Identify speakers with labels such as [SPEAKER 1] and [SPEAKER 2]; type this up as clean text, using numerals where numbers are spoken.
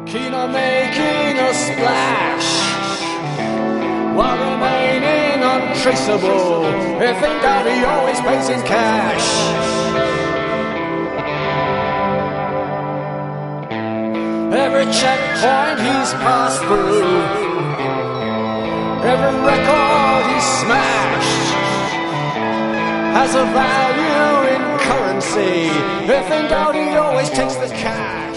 [SPEAKER 1] Keen on making a splash while remaining untraceable. If in doubt, he always pays in cash. Every checkpoint he's passed through, every record he's smashed has a value in currency. If in doubt, he always takes the cash.